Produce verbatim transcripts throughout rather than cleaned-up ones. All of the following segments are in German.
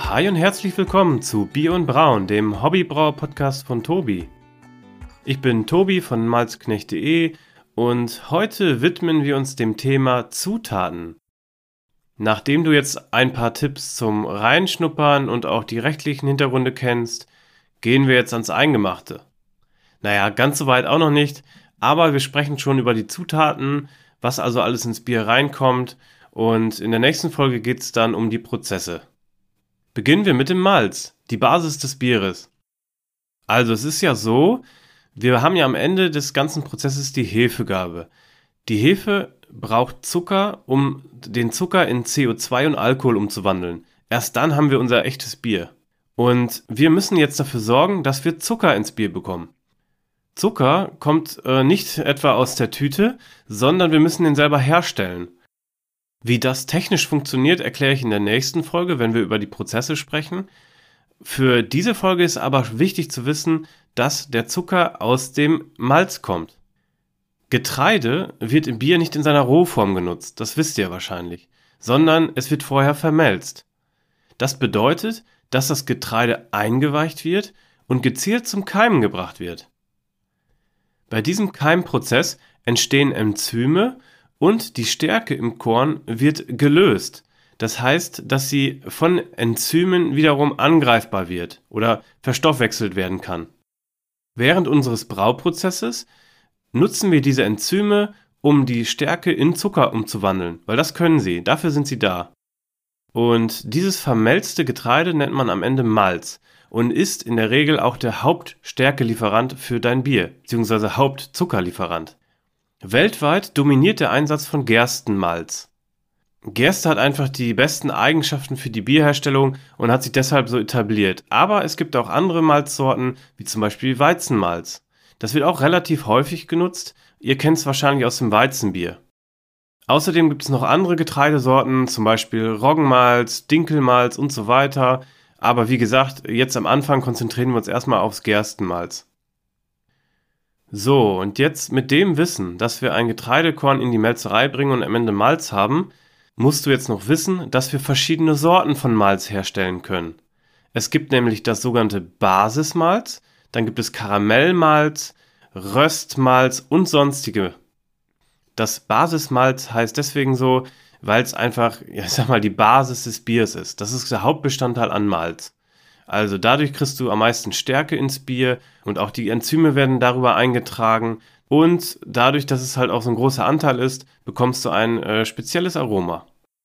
Hi und herzlich willkommen zu Bier und Brauen, dem Hobbybrauer-Podcast von Tobi. Ich bin Tobi von malzknecht punkt de und heute widmen wir uns dem Thema Zutaten. Nachdem du jetzt ein paar Tipps zum Reinschnuppern und auch die rechtlichen Hintergründe kennst, gehen wir jetzt ans Eingemachte. Naja, ganz so weit auch noch nicht, aber wir sprechen schon über die Zutaten, was also alles ins Bier reinkommt, und in der nächsten Folge geht es dann um die Prozesse. Beginnen wir mit dem Malz, die Basis des Bieres. Also es ist ja so, wir haben ja am Ende des ganzen Prozesses die Hefegabe. Die Hefe braucht Zucker, um den Zucker in C O zwei und Alkohol umzuwandeln. Erst dann haben wir unser echtes Bier. Und wir müssen jetzt dafür sorgen, dass wir Zucker ins Bier bekommen. Zucker kommt äh, nicht etwa aus der Tüte, sondern wir müssen den selber herstellen. Wie das technisch funktioniert, erkläre ich in der nächsten Folge, wenn wir über die Prozesse sprechen. Für diese Folge ist aber wichtig zu wissen, dass der Zucker aus dem Malz kommt. Getreide wird im Bier nicht in seiner Rohform genutzt, das wisst ihr wahrscheinlich, sondern es wird vorher vermälzt. Das bedeutet, dass das Getreide eingeweicht wird und gezielt zum Keimen gebracht wird. Bei diesem Keimprozess entstehen Enzyme, und die Stärke im Korn wird gelöst. Das heißt, dass sie von Enzymen wiederum angreifbar wird oder verstoffwechselt werden kann. Während unseres Brauprozesses nutzen wir diese Enzyme, um die Stärke in Zucker umzuwandeln, weil das können sie, dafür sind sie da. Und dieses vermälzte Getreide nennt man am Ende Malz und ist in der Regel auch der Hauptstärkelieferant für dein Bier, beziehungsweise Hauptzuckerlieferant. Weltweit dominiert der Einsatz von Gerstenmalz. Gerste hat einfach die besten Eigenschaften für die Bierherstellung und hat sich deshalb so etabliert. Aber es gibt auch andere Malzsorten, wie zum Beispiel Weizenmalz. Das wird auch relativ häufig genutzt. Ihr kennt es wahrscheinlich aus dem Weizenbier. Außerdem gibt es noch andere Getreidesorten, zum Beispiel Roggenmalz, Dinkelmalz und so weiter. Aber wie gesagt, jetzt am Anfang konzentrieren wir uns erstmal aufs Gerstenmalz. So, und jetzt mit dem Wissen, dass wir ein Getreidekorn in die Melzerei bringen und am Ende Malz haben, musst du jetzt noch wissen, dass wir verschiedene Sorten von Malz herstellen können. Es gibt nämlich das sogenannte Basismalz, dann gibt es Karamellmalz, Röstmalz und sonstige. Das Basismalz heißt deswegen so, weil es einfach, ja, ich sag mal, die Basis des Biers ist. Das ist der Hauptbestandteil an Malz. Also dadurch kriegst du am meisten Stärke ins Bier und auch die Enzyme werden darüber eingetragen. Und dadurch, dass es halt auch so ein großer Anteil ist, bekommst du ein äh, spezielles Aroma.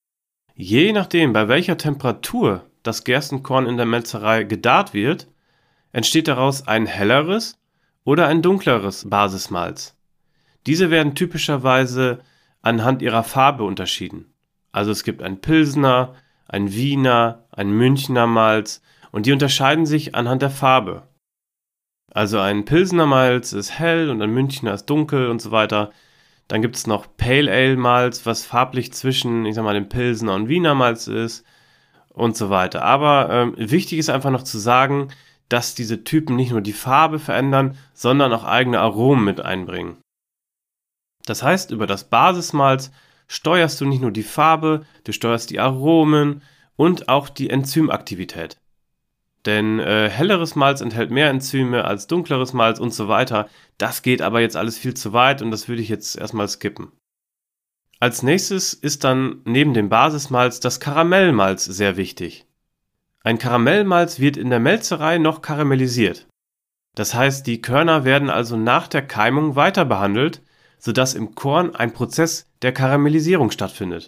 Je nachdem, bei welcher Temperatur das Gerstenkorn in der Melzerei gegart wird, entsteht daraus ein helleres oder ein dunkleres Basismalz. Diese werden typischerweise anhand ihrer Farbe unterschieden. Also es gibt ein Pilsener, ein Wiener, ein Münchner Malz und die unterscheiden sich anhand der Farbe. Also ein Pilsener Malz ist hell und ein Münchner ist dunkel und so weiter. Dann gibt es noch Pale Ale Malz, was farblich zwischen, ich sag mal, dem Pilsener und Wiener Malz ist und so weiter. Aber ähm, wichtig ist einfach noch zu sagen, dass diese Typen nicht nur die Farbe verändern, sondern auch eigene Aromen mit einbringen. Das heißt, über das Basismalz steuerst du nicht nur die Farbe, du steuerst die Aromen und auch die Enzymaktivität. Denn äh, helleres Malz enthält mehr Enzyme als dunkleres Malz und so weiter. Das geht aber jetzt alles viel zu weit und das würde ich jetzt erstmal skippen. Als nächstes ist dann neben dem Basismalz das Karamellmalz sehr wichtig. Ein Karamellmalz wird in der Melzerei noch karamellisiert. Das heißt, die Körner werden also nach der Keimung weiter behandelt, sodass im Korn ein Prozess der Karamellisierung stattfindet.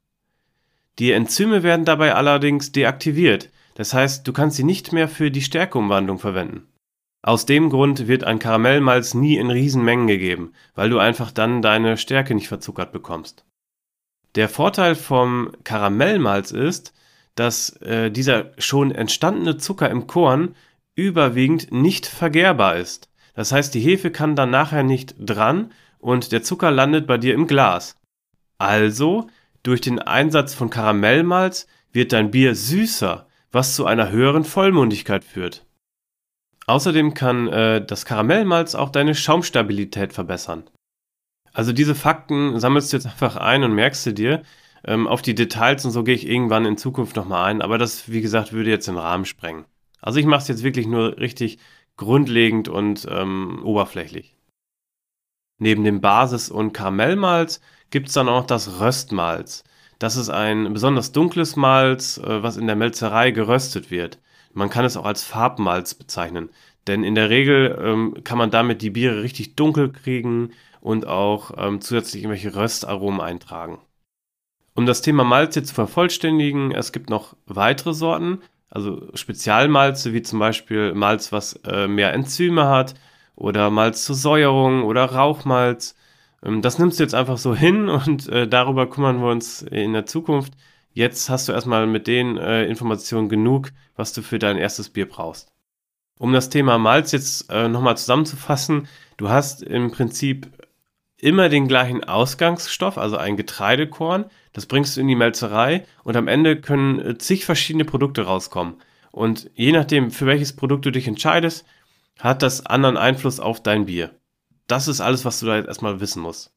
Die Enzyme werden dabei allerdings deaktiviert. Das heißt, du kannst sie nicht mehr für die Stärkeumwandlung verwenden. Aus dem Grund wird ein Karamellmalz nie in Riesenmengen gegeben, weil du einfach dann deine Stärke nicht verzuckert bekommst. Der Vorteil vom Karamellmalz ist, dass äh, dieser schon entstandene Zucker im Korn überwiegend nicht vergärbar ist. Das heißt, die Hefe kann dann nachher nicht dran und der Zucker landet bei dir im Glas. Also, durch den Einsatz von Karamellmalz wird dein Bier süßer, was zu einer höheren Vollmundigkeit führt. Außerdem kann äh, das Karamellmalz auch deine Schaumstabilität verbessern. Also diese Fakten sammelst du jetzt einfach ein und merkst du dir. Ähm, auf die Details und so gehe ich irgendwann in Zukunft nochmal ein, aber das, wie gesagt, würde jetzt den Rahmen sprengen. Also ich mache es jetzt wirklich nur richtig grundlegend und ähm, oberflächlich. Neben dem Basis- und Karamellmalz gibt es dann auch das Röstmalz. Das ist ein besonders dunkles Malz, äh, was in der Melzerei geröstet wird. Man kann es auch als Farbmalz bezeichnen, denn in der Regel ähm, kann man damit die Biere richtig dunkel kriegen und auch ähm, zusätzlich irgendwelche Röstaromen eintragen. Um das Thema Malze zu vervollständigen, es gibt noch weitere Sorten, also Spezialmalze, wie zum Beispiel Malz, was äh, mehr Enzyme hat, oder Malz zur Säuerung oder Rauchmalz. Ähm, das nimmst du jetzt einfach so hin und äh, darüber kümmern wir uns in der Zukunft. Jetzt hast du erstmal mit den äh, Informationen genug, was du für dein erstes Bier brauchst. Um das Thema Malz jetzt äh, nochmal zusammenzufassen, du hast im Prinzip immer den gleichen Ausgangsstoff, also ein Getreidekorn. Das bringst du in die Melzerei und am Ende können äh, zig verschiedene Produkte rauskommen. Und je nachdem, für welches Produkt du dich entscheidest, hat das anderen Einfluss auf dein Bier. Das ist alles, was du da jetzt erstmal wissen musst.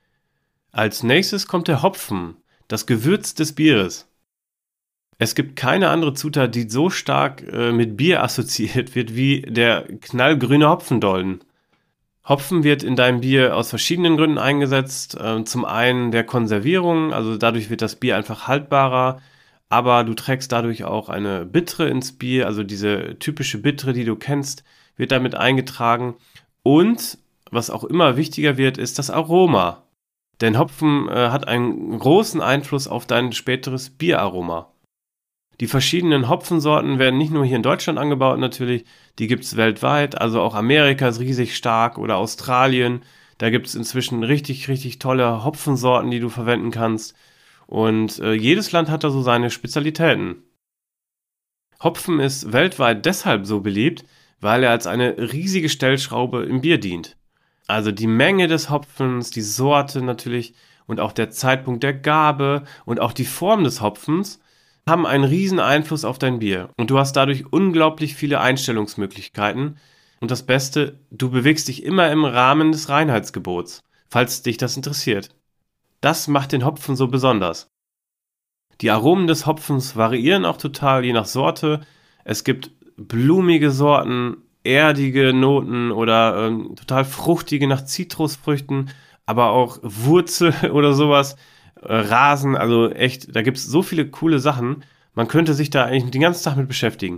Als nächstes kommt der Hopfen, das Gewürz des Bieres. Es gibt keine andere Zutat, die so stark äh, mit Bier assoziiert wird wie der knallgrüne Hopfendolden. Hopfen wird in deinem Bier aus verschiedenen Gründen eingesetzt. Ähm, zum einen der Konservierung, also dadurch wird das Bier einfach haltbarer, aber du trägst dadurch auch eine Bittere ins Bier, also diese typische Bittere, die du kennst, wird damit eingetragen. Und was auch immer wichtiger wird, ist das Aroma. Denn Hopfen äh, hat einen großen Einfluss auf dein späteres Bieraroma. Die verschiedenen Hopfensorten werden nicht nur hier in Deutschland angebaut natürlich, die gibt es weltweit, also auch Amerika ist riesig stark oder Australien. Da gibt es inzwischen richtig, richtig tolle Hopfensorten, die du verwenden kannst. Und äh, jedes Land hat da so seine Spezialitäten. Hopfen ist weltweit deshalb so beliebt, weil er als eine riesige Stellschraube im Bier dient. Also die Menge des Hopfens, die Sorte natürlich und auch der Zeitpunkt der Gabe und auch die Form des Hopfens haben einen riesen Einfluss auf dein Bier und du hast dadurch unglaublich viele Einstellungsmöglichkeiten und das Beste, du bewegst dich immer im Rahmen des Reinheitsgebots, falls dich das interessiert. Das macht den Hopfen so besonders. Die Aromen des Hopfens variieren auch total je nach Sorte. Es gibt blumige Sorten, erdige Noten oder ähm, total fruchtige nach Zitrusfrüchten, aber auch Wurzel oder sowas. Rasen, also echt, da gibt es so viele coole Sachen. Man könnte sich da eigentlich den ganzen Tag mit beschäftigen.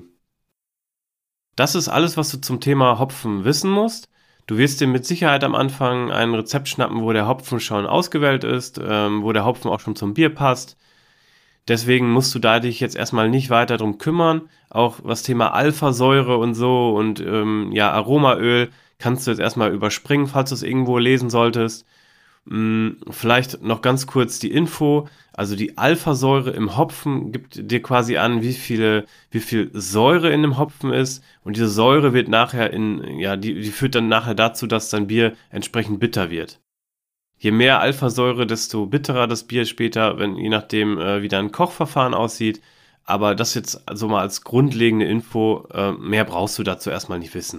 Das ist alles, was du zum Thema Hopfen wissen musst. Du wirst dir mit Sicherheit am Anfang ein Rezept schnappen, wo der Hopfen schon ausgewählt ist, ähm, wo der Hopfen auch schon zum Bier passt. Deswegen musst du da dich jetzt erstmal nicht weiter drum kümmern. Auch was Thema Alphasäure und so und ähm, ja, Aromaöl kannst du jetzt erstmal überspringen, falls du es irgendwo lesen solltest. Vielleicht noch ganz kurz die Info, also die Alphasäure im Hopfen gibt dir quasi an, wie viele, wie viel Säure in dem Hopfen ist und diese Säure wird nachher in, ja, die, die führt dann nachher dazu, dass dein Bier entsprechend bitter wird. Je mehr Alphasäure, desto bitterer das Bier später, wenn, je nachdem, äh, wie dein Kochverfahren aussieht. Aber das jetzt also mal als grundlegende Info, äh, mehr brauchst du dazu erstmal nicht wissen.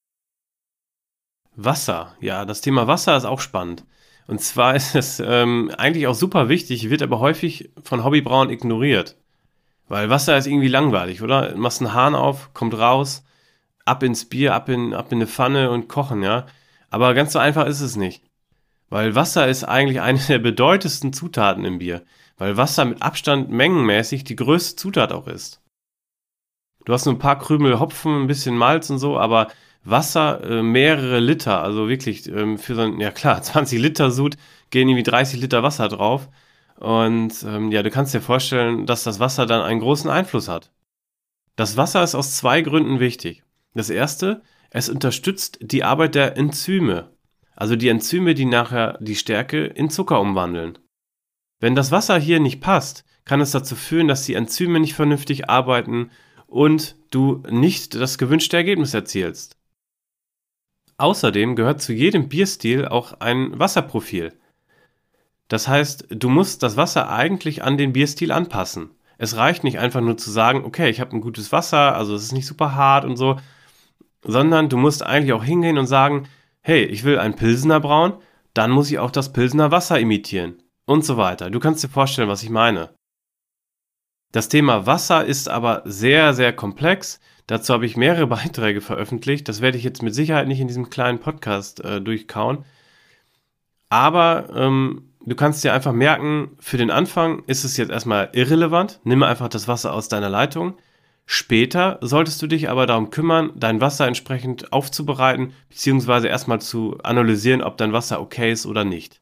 Wasser, ja, das Thema Wasser ist auch spannend. Und zwar ist es ähm, eigentlich auch super wichtig, wird aber häufig von Hobbybrauern ignoriert. Weil Wasser ist irgendwie langweilig, oder? Du machst einen Hahn auf, kommt raus, ab ins Bier, ab in, ab in eine Pfanne und kochen, ja. Aber ganz so einfach ist es nicht. Weil Wasser ist eigentlich eine der bedeutendsten Zutaten im Bier. Weil Wasser mit Abstand mengenmäßig die größte Zutat auch ist. Du hast nur ein paar Krümel Hopfen, ein bisschen Malz und so, aber Wasser, äh, mehrere Liter, also wirklich ähm, für so ein, ja klar, zwanzig Liter Sud gehen irgendwie dreißig Liter Wasser drauf. Und ähm, ja, du kannst dir vorstellen, dass das Wasser dann einen großen Einfluss hat. Das Wasser ist aus zwei Gründen wichtig. Das erste, es unterstützt die Arbeit der Enzyme. Also die Enzyme, die nachher die Stärke in Zucker umwandeln. Wenn das Wasser hier nicht passt, kann es dazu führen, dass die Enzyme nicht vernünftig arbeiten und du nicht das gewünschte Ergebnis erzielst. Außerdem gehört zu jedem Bierstil auch ein Wasserprofil. Das heißt, du musst das Wasser eigentlich an den Bierstil anpassen. Es reicht nicht einfach nur zu sagen, okay, ich habe ein gutes Wasser, also es ist nicht super hart und so, sondern du musst eigentlich auch hingehen und sagen, hey, ich will einen Pilsener brauen, dann muss ich auch das Pilsener Wasser imitieren. und so weiter. Du kannst dir vorstellen, was ich meine. Das Thema Wasser ist aber sehr, sehr komplex. Dazu habe ich mehrere Beiträge veröffentlicht. Das werde ich jetzt mit Sicherheit nicht in diesem kleinen Podcast äh, durchkauen. Aber ähm, du kannst dir einfach merken, für den Anfang ist es jetzt erstmal irrelevant. Nimm einfach das Wasser aus deiner Leitung. Später solltest du dich aber darum kümmern, dein Wasser entsprechend aufzubereiten, beziehungsweise erstmal zu analysieren, ob dein Wasser okay ist oder nicht.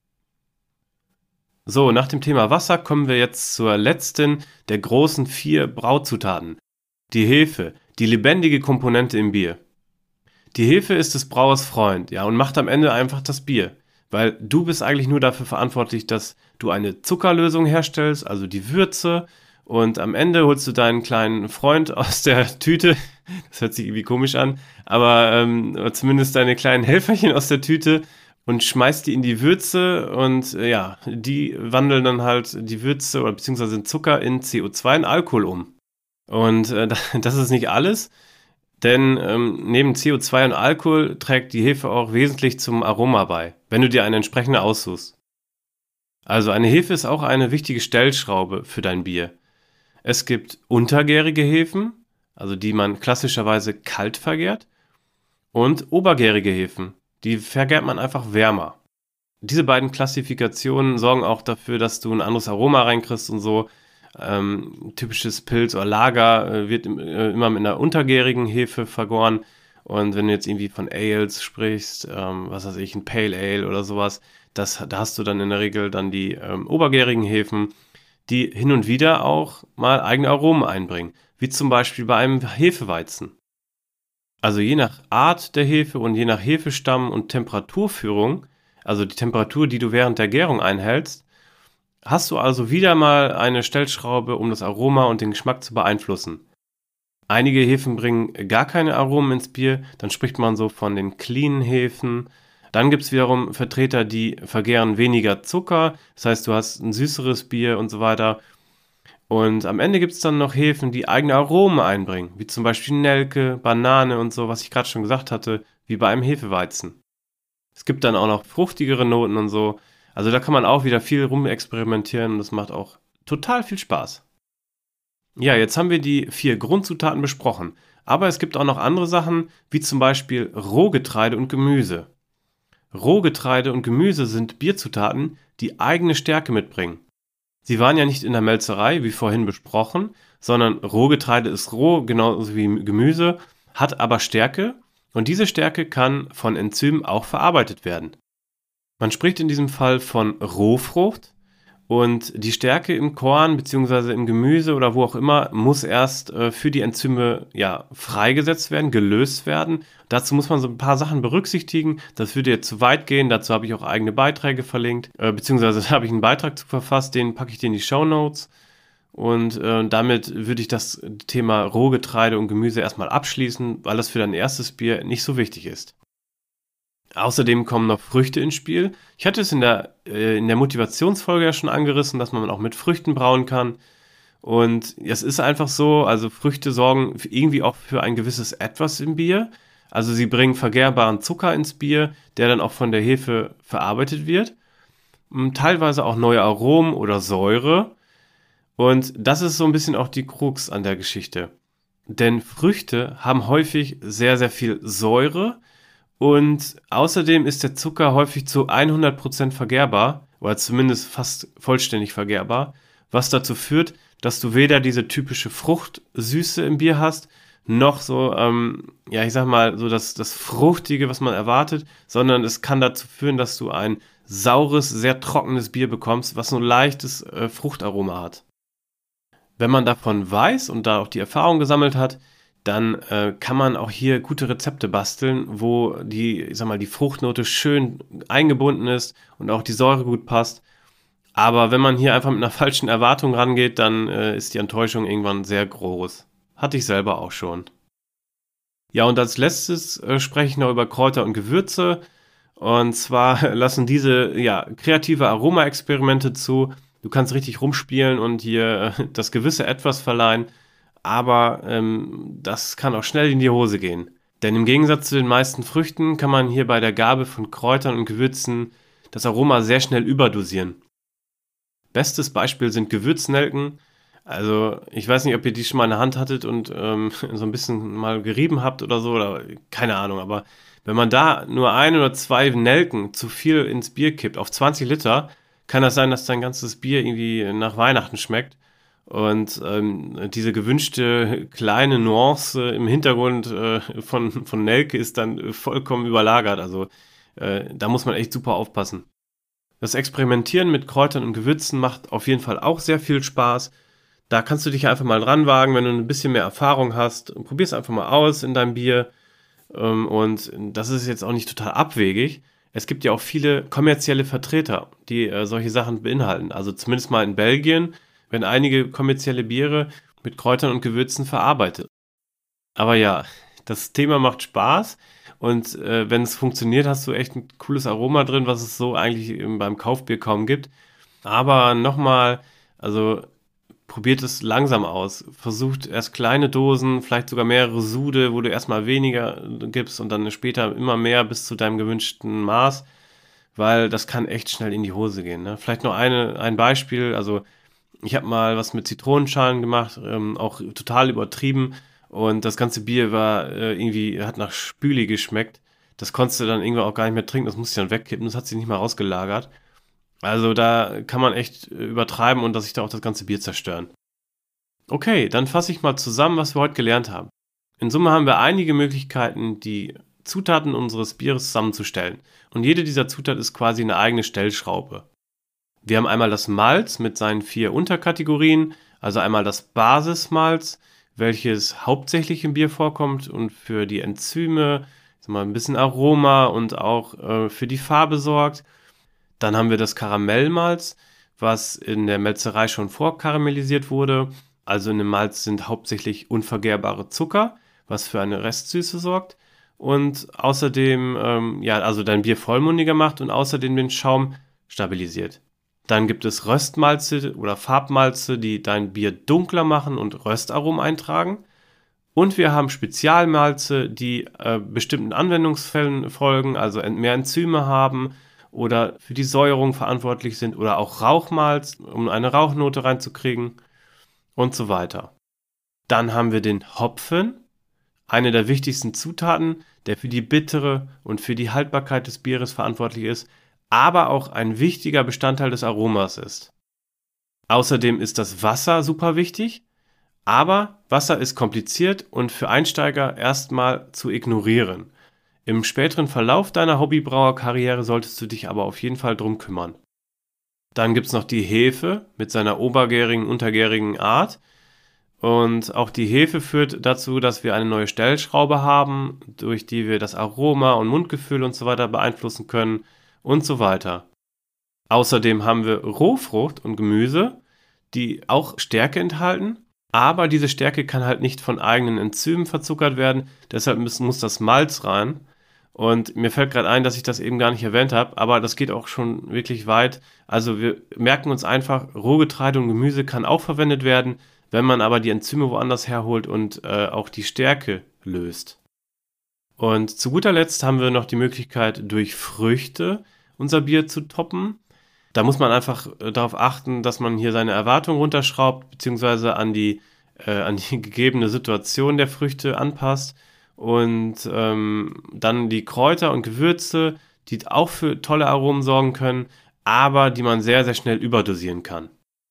So, nach dem Thema Wasser kommen wir jetzt zur letzten der großen vier Brauzutaten. Die Hefe, die lebendige Komponente im Bier. Die Hefe ist des Brauers Freund, ja, und macht am Ende einfach das Bier. Weil du bist eigentlich nur dafür verantwortlich, dass du eine Zuckerlösung herstellst, also die Würze, und am Ende holst du deinen kleinen Freund aus der Tüte, das hört sich irgendwie komisch an, aber ähm, zumindest deine kleinen Helferchen aus der Tüte und schmeißt die in die Würze und äh, ja, die wandeln dann halt die Würze oder beziehungsweise den Zucker in C O zwei und Alkohol um. Und äh, das ist nicht alles, denn ähm, neben C O zwei und Alkohol trägt die Hefe auch wesentlich zum Aroma bei, wenn du dir eine entsprechende aussuchst. Also eine Hefe ist auch eine wichtige Stellschraube für dein Bier. Es gibt untergärige Hefen, also die man klassischerweise kalt vergärt, und obergärige Hefen, die vergärt man einfach wärmer. Diese beiden Klassifikationen sorgen auch dafür, dass du ein anderes Aroma reinkriegst und so. Ähm, typisches Pilz oder Lager äh, wird im, äh, immer mit einer untergärigen Hefe vergoren. Und wenn du jetzt irgendwie von Ales sprichst, ähm, was weiß ich, ein Pale Ale oder sowas, das, da hast du dann in der Regel dann die ähm, obergärigen Hefen, die hin und wieder auch mal eigene Aromen einbringen, wie zum Beispiel bei einem Hefeweizen. Also je nach Art der Hefe und je nach Hefestamm und Temperaturführung, also die Temperatur, die du während der Gärung einhältst, hast du also wieder mal eine Stellschraube, um das Aroma und den Geschmack zu beeinflussen. Einige Hefen bringen gar keine Aromen ins Bier, dann spricht man so von den cleanen Hefen. Dann gibt es wiederum Vertreter, die vergären weniger Zucker, das heißt, du hast ein süßeres Bier und so weiter. Und am Ende gibt es dann noch Hefen, die eigene Aromen einbringen, wie zum Beispiel Nelke, Banane und so, was ich gerade schon gesagt hatte, wie bei einem Hefeweizen. Es gibt dann auch noch fruchtigere Noten und so. Also da kann man auch wieder viel rumexperimentieren und das macht auch total viel Spaß. Ja, jetzt haben wir die vier Grundzutaten besprochen, aber es gibt auch noch andere Sachen, wie zum Beispiel Rohgetreide und Gemüse. Rohgetreide und Gemüse sind Bierzutaten, die eigene Stärke mitbringen. Sie waren ja nicht in der Melzerei, wie vorhin besprochen, sondern Rohgetreide ist roh, genauso wie Gemüse, hat aber Stärke und diese Stärke kann von Enzymen auch verarbeitet werden. Man spricht in diesem Fall von Rohfrucht und die Stärke im Korn bzw. im Gemüse oder wo auch immer muss erst äh, für die Enzyme ja, freigesetzt werden, gelöst werden. Dazu muss man so ein paar Sachen berücksichtigen. Das würde jetzt zu weit gehen. Dazu habe ich auch eigene Beiträge verlinkt, äh, beziehungsweise habe ich einen Beitrag zu verfasst, den packe ich dir in die Shownotes. Und äh, damit würde ich das Thema Rohgetreide und Gemüse erstmal abschließen, weil das für dein erstes Bier nicht so wichtig ist. Außerdem kommen noch Früchte ins Spiel. Ich hatte es in der, äh, in der Motivationsfolge ja schon angerissen, dass man auch mit Früchten brauen kann. Und es ist einfach so, also Früchte sorgen irgendwie auch für ein gewisses Etwas im Bier. Also sie bringen vergärbaren Zucker ins Bier, der dann auch von der Hefe verarbeitet wird. Teilweise auch neue Aromen oder Säure. Und das ist so ein bisschen auch die Krux an der Geschichte. Denn Früchte haben häufig sehr, sehr viel Säure. Und außerdem ist der Zucker häufig zu hundert Prozent vergärbar, oder zumindest fast vollständig vergärbar, was dazu führt, dass du weder diese typische Fruchtsüße im Bier hast, noch so, ähm, ja, ich sag mal, so das, das Fruchtige, was man erwartet, sondern es kann dazu führen, dass du ein saures, sehr trockenes Bier bekommst, was so ein leichtes äh, Fruchtaroma hat. Wenn man davon weiß und da auch die Erfahrung gesammelt hat, dann äh, kann man auch hier gute Rezepte basteln, wo die, ich sag mal, die Fruchtnote schön eingebunden ist und auch die Säure gut passt. Aber wenn man hier einfach mit einer falschen Erwartung rangeht, dann äh, ist die Enttäuschung irgendwann sehr groß. Hatte ich selber auch schon. Ja, und als letztes äh, spreche ich noch über Kräuter und Gewürze. Und zwar lassen diese ja, kreative Aromaexperimente zu. Du kannst richtig rumspielen und hier äh, das gewisse Etwas verleihen. Aber ähm, das kann auch schnell in die Hose gehen. Denn im Gegensatz zu den meisten Früchten kann man hier bei der Gabe von Kräutern und Gewürzen das Aroma sehr schnell überdosieren. Bestes Beispiel sind Gewürznelken. Also ich weiß nicht, ob ihr die schon mal in der Hand hattet und ähm, so ein bisschen mal gerieben habt oder so, oder keine Ahnung, aber wenn man da nur ein oder zwei Nelken zu viel ins Bier kippt, auf zwanzig Liter, kann das sein, dass dein ganzes Bier irgendwie nach Weihnachten schmeckt. Und ähm, diese gewünschte kleine Nuance im Hintergrund äh, von, von Nelke ist dann vollkommen überlagert. Also äh, da muss man echt super aufpassen. Das Experimentieren mit Kräutern und Gewürzen macht auf jeden Fall auch sehr viel Spaß. Da kannst du dich einfach mal dran wagen, wenn du ein bisschen mehr Erfahrung hast. Probier es einfach mal aus in deinem Bier. Ähm, und das ist jetzt auch nicht total abwegig. Es gibt ja auch viele kommerzielle Vertreter, die äh, solche Sachen beinhalten. Also zumindest mal in Belgien werden einige kommerzielle Biere mit Kräutern und Gewürzen verarbeitet. Aber ja, das Thema macht Spaß und äh, wenn es funktioniert, hast du echt ein cooles Aroma drin, was es so eigentlich eben beim Kaufbier kaum gibt. Aber nochmal, also probiert es langsam aus. Versucht erst kleine Dosen, vielleicht sogar mehrere Sude, wo du erstmal weniger gibst und dann später immer mehr bis zu deinem gewünschten Maß, weil das kann echt schnell in die Hose gehen. Ne? Vielleicht noch eine, ein Beispiel, also ich habe mal was mit Zitronenschalen gemacht, ähm, auch total übertrieben und das ganze Bier war äh, irgendwie, hat nach Spüli geschmeckt. Das konntest du dann irgendwann auch gar nicht mehr trinken, das musste ich dann wegkippen, das hat sich nicht mal rausgelagert. Also da kann man echt äh, übertreiben und dass sich da auch das ganze Bier zerstören. Okay, dann fasse ich mal zusammen, was wir heute gelernt haben. In Summe haben wir einige Möglichkeiten, die Zutaten unseres Bieres zusammenzustellen. Und jede dieser Zutaten ist quasi eine eigene Stellschraube. Wir haben einmal das Malz mit seinen vier Unterkategorien, also einmal das Basismalz, welches hauptsächlich im Bier vorkommt und für die Enzyme, sag mal, ein bisschen Aroma und auch äh, für die Farbe sorgt. Dann haben wir das Karamellmalz, was in der Melzerei schon vorkaramellisiert wurde. Also in dem Malz sind hauptsächlich unvergärbare Zucker, was für eine Restsüße sorgt. Und außerdem, ähm, ja, also dein Bier vollmundiger macht und außerdem den Schaum stabilisiert. Dann gibt es Röstmalze oder Farbmalze, die dein Bier dunkler machen und Röstaromen eintragen. Und wir haben Spezialmalze, die äh, bestimmten Anwendungsfällen folgen, also mehr Enzyme haben oder für die Säuerung verantwortlich sind oder auch Rauchmalz, um eine Rauchnote reinzukriegen und so weiter. Dann haben wir den Hopfen, eine der wichtigsten Zutaten, der für die bittere und für die Haltbarkeit des Bieres verantwortlich ist, aber auch ein wichtiger Bestandteil des Aromas ist. Außerdem ist das Wasser super wichtig, aber Wasser ist kompliziert und für Einsteiger erstmal zu ignorieren. Im späteren Verlauf deiner Hobbybrauerkarriere solltest du dich aber auf jeden Fall drum kümmern. Dann gibt es noch die Hefe mit seiner obergärigen, untergärigen Art. Und auch die Hefe führt dazu, dass wir eine neue Stellschraube haben, durch die wir das Aroma und Mundgefühl und so weiter beeinflussen können und so weiter. Außerdem haben wir Rohfrucht und Gemüse, die auch Stärke enthalten, aber diese Stärke kann halt nicht von eigenen Enzymen verzuckert werden, deshalb muss, muss das Malz rein. Und mir fällt gerade ein, dass ich das eben gar nicht erwähnt habe, aber das geht auch schon wirklich weit. Also wir merken uns einfach, Rohgetreide und Gemüse kann auch verwendet werden, wenn man aber die Enzyme woanders herholt und äh, auch die Stärke löst. Und zu guter Letzt haben wir noch die Möglichkeit, durch Früchte unser Bier zu toppen. Da muss man einfach äh, darauf achten, dass man hier seine Erwartungen runterschraubt, beziehungsweise an die, äh, an die gegebene Situation der Früchte anpasst. Und ähm, dann die Kräuter und Gewürze, die auch für tolle Aromen sorgen können, aber die man sehr, sehr schnell überdosieren kann.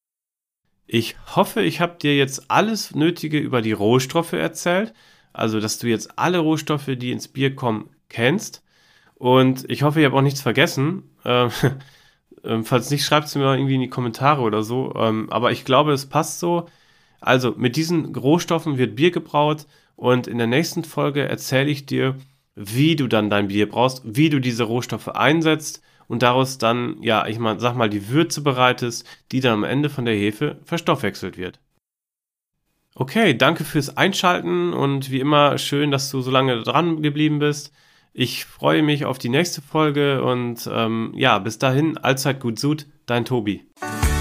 Ich hoffe, ich habe dir jetzt alles Nötige über die Rohstoffe erzählt, also dass du jetzt alle Rohstoffe, die ins Bier kommen, kennst. Und ich hoffe, ich habe auch nichts vergessen. Ähm, ähm, falls nicht, schreibt es mir mal irgendwie in die Kommentare oder so. Ähm, aber ich glaube, es passt so. Also mit diesen Rohstoffen wird Bier gebraut und in der nächsten Folge erzähle ich dir, wie du dann dein Bier brauchst, wie du diese Rohstoffe einsetzt und daraus dann, ja, ich mal, sag mal, die Würze bereitest, die dann am Ende von der Hefe verstoffwechselt wird. Okay, danke fürs Einschalten und wie immer schön, dass du so lange dran geblieben bist. Ich freue mich auf die nächste Folge und ähm, ja, bis dahin, allzeit gut Sud, dein Tobi.